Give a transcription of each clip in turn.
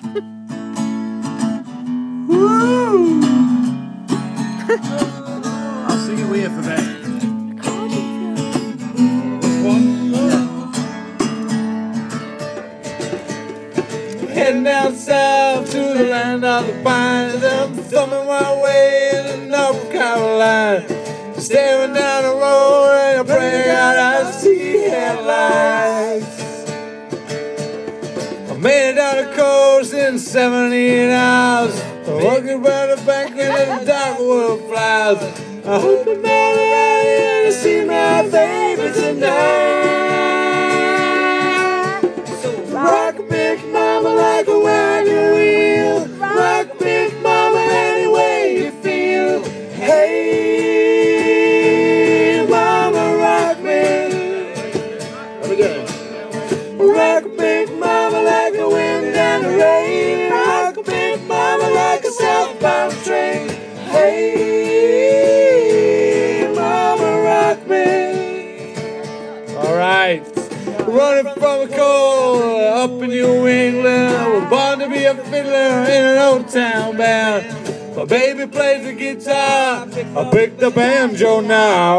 Woo! I'll sing it with you for that. Heading down south to the land of the pines. I'm thumbing my way into North Carolina. Staring down the road and I pray God I see headlights. I made it down the coast in 17 hours. Walking by the bank and the dark world flies. I hope I'm not around here to see my baby tonight. So rock big mama like a wagon wheel. Rock big mama any way you feel. Hey, mama, rock me. How we doing? Rock big mama like the wind and the rain. Rock big mama like a southbound train. Hey, mama, rock me. All right. Running from a cold up in New England. We're born to be a fiddler in an old town band. My baby plays the guitar. I pick the banjo now.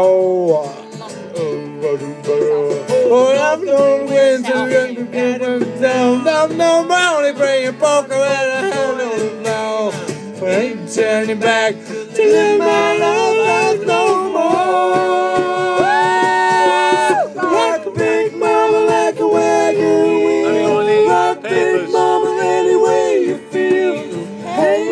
Oh, I'm no wind to get down. I'm no brownie bringing poker and I don't know. But I ain't turning back to live my love no more. Rock a big mama like a wagon wheel. Rock big mama any way you feel. Hey,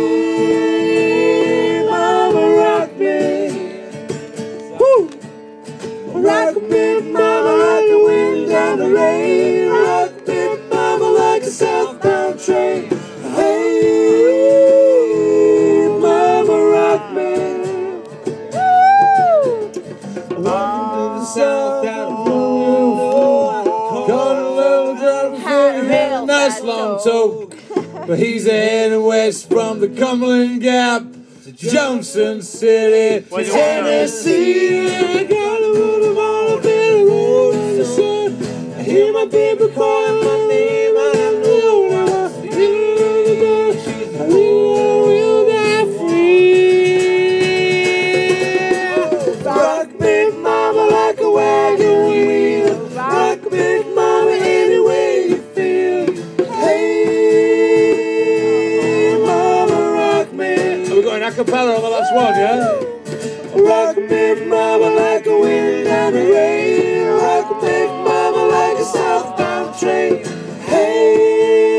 mama, rock me. Woo! Rock a big mama like the wind and the rain. Rock a big mama like a southbound train. Hey, mama, rock me. Walking to the south out of California. Caught a little driver with a nice long toke. But he's heading west from the Cumberland Gap to Johnson City, Tennessee. I got a little on a bit of road in the sun. I hear my baby calling my name, and I know that I will die free. Rock big mama like a wagon wheel. Rock big mama any way you feel. Hey, mama, rock me. We're going a cappella on the last one, yeah?